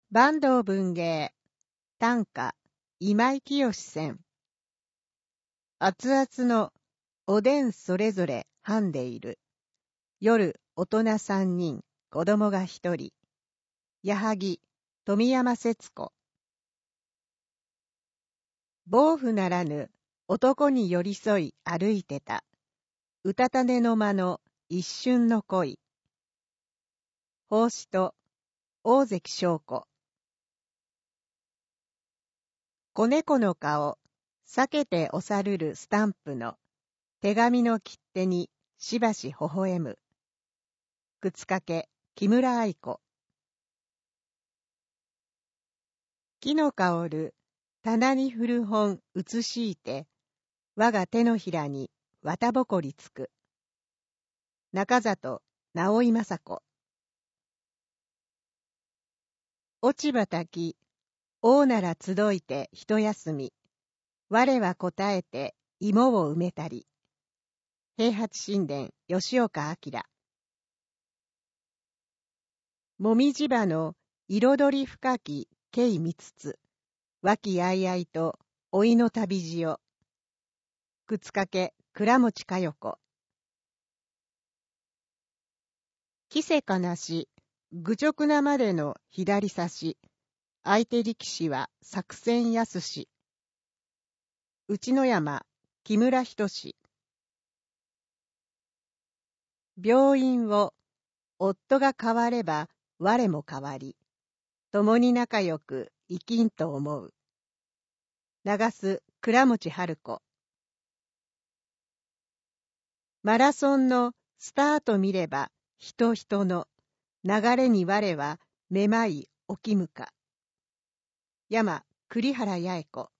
坂東文芸短歌今井清選。熱々のおでんそれぞれはんでいる。夜大人3人子供が1人。矢作富山節子。防腐ならぬ男に寄り添い歩いてた。うたた寝の間の一瞬の恋。法師と大関翔子。子猫の顔、避けて押さるるスタンプの手紙の切手にしばし微笑む。靴掛木村愛子。木の香る棚に古本写しいて、我が手のひらに綿ぼこりつく。中里直井雅子。落ち葉たき、大なら集いて一休み。我は答えて芋を埋めたり。平八神殿吉岡明。もみじ葉の彩り深き桂三つ。和気あいあいと老いの旅路を。靴掛倉持佳代子。着せかなし、愚直なまでの左差し。相手力士は作戦やすし。内野山木村仁。病院を夫が変われば我も変わり。共に仲良く生きんと思う。流す倉持春子。マラソンのスタート見れば人人の流れに我はめまいおきむか。山栗原八重子。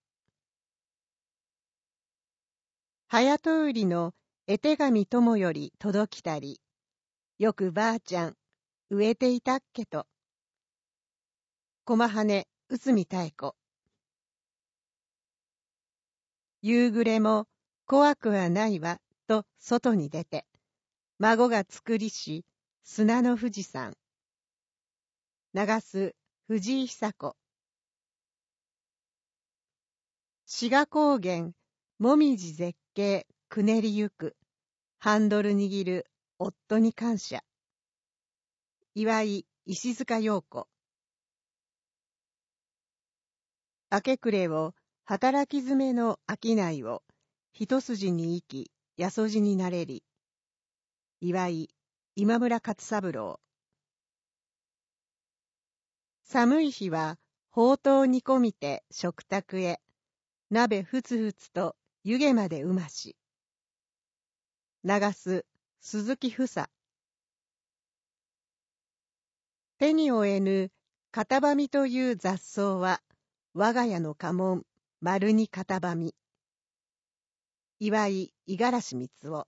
早と売りの絵手紙友より届きたり。よくばあちゃん植えていたっけと。駒羽内海妙子。夕暮れも怖くはないわと外に出て。孫が作りし砂の富士山。流す藤井久子。志賀高原もみじ絶景くねりゆく。ハンドル握る夫に感謝。岩井石塚陽子。明け暮れを働き詰めの商いを一筋に生きやそじになれり。岩井今村勝三郎。寒い日はほうとう煮込みて食卓へ。鍋ふつふつと湯気までうまし。流す鈴木房。手に負えぬ片ばみという雑草は我が家の家紋丸に片ばみ。岩井五十嵐光雄。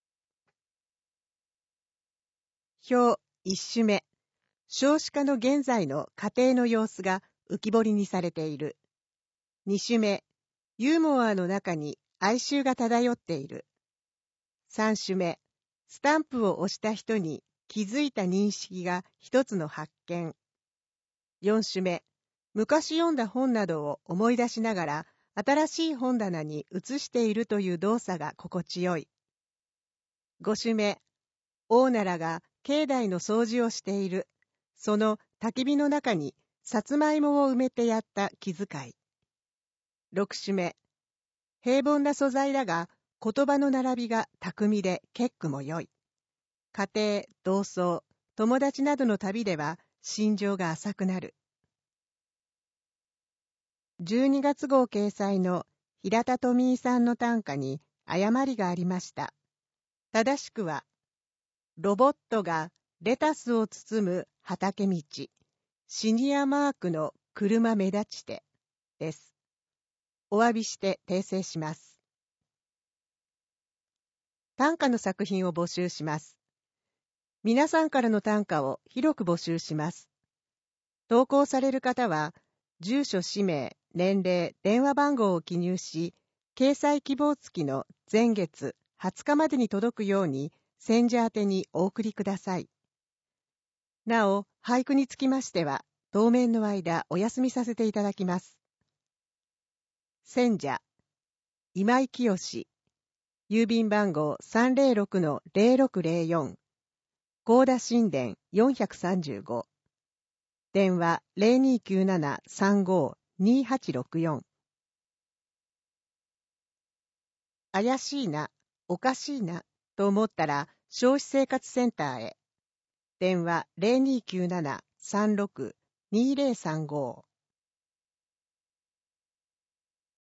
表一首目。少子化の現在の家庭の様子が浮き彫りにされている。二首目。ユーモアの中に哀愁が漂っている。三首目。スタンプを押した人に気づいた認識が一つの発見。四首目。昔読んだ本などを思い出しながら新しい本棚に移しているという動作が心地よい。五首目。大奈良が境内の掃除をしている。その焚き火の中にさつまいもを埋めてやった気遣い。六首目。平凡な素材だが言葉の並びが巧みで結句も良い。家庭、同窓、友達などの旅では心情が浅くなる。12月号掲載の平田富井さんの短歌に誤りがありました。正しくは、ロボットがレタスを包む畑道、シニアマークの車目立ちてです。お詫びして訂正します。短歌の作品を募集します。皆さんからの短歌を広く募集します。投稿される方は、住所、氏名、年齢、電話番号を記入し、掲載希望付きの前月20日までに届くように、選者宛てにお送りください。なお、俳句につきましては、 当面の間お休みさせていただきます。選者、今井清、郵便番号 306-0604、高田新田435、電話 0297-35-2864。怪しいな、おかしいな、と思ったら消費生活センターへ。電話 0297-36-2035。